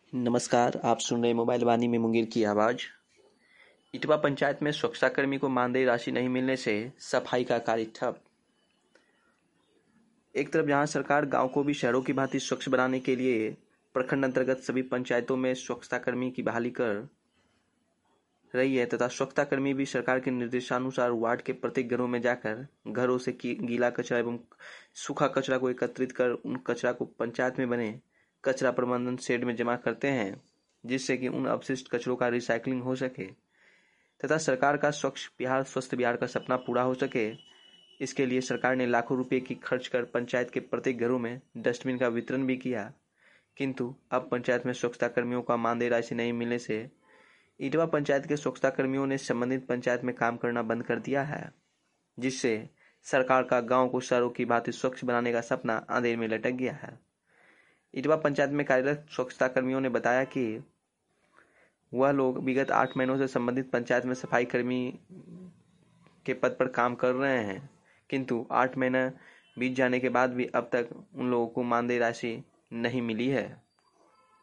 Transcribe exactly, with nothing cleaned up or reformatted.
नमस्कार, आप सुन रहे मोबाइल वाणी में मुंगेर की आवाज। इटवा पंचायत में स्वच्छता कर्मी को मानदेय राशि नहीं मिलने से सफाई का कार्य ठप। एक तरफ जहां सरकार गांव को भी शहरों की भांति स्वच्छ बनाने के लिए प्रखंड अंतर्गत सभी पंचायतों में स्वच्छता कर्मी की बहाली कर रही है तथा स्वच्छता कर्मी भी सरकार के निर्देशानुसार वार्ड के प्रत्येक घरों में जाकर घरों से गीला कचरा एवं सूखा कचरा को एकत्रित कर उन कचरा को पंचायत में बने कचरा प्रबंधन शेड में जमा करते हैं, जिससे कि उन अपशिष्ट कचरों का रिसाइकलिंग हो सके तथा सरकार का स्वच्छ बिहार स्वस्थ बिहार का सपना पूरा हो सके। इसके लिए सरकार ने लाखों रुपए की खर्च कर पंचायत के प्रत्येक घरों में डस्टबिन का वितरण भी किया, किंतु अब पंचायत में स्वच्छता कर्मियों का मानदेय राशि नहीं मिलने से इटवा पंचायत के स्वच्छता कर्मियों ने संबंधित पंचायत में काम करना बंद कर दिया है, जिससे सरकार का गांव को शहरों की भांति स्वच्छ बनाने का सपना अंधेरे में लटक गया है। इटवा पंचायत में कार्यरत स्वच्छता कर्मियों ने बताया कि वह लोग विगत आठ महीनों से संबंधित पंचायत में सफाई कर्मी के पद पर काम कर रहे हैं, किंतु आठ महीना बीत जाने के बाद भी अब तक उन लोगों को मानदेय राशि नहीं मिली है।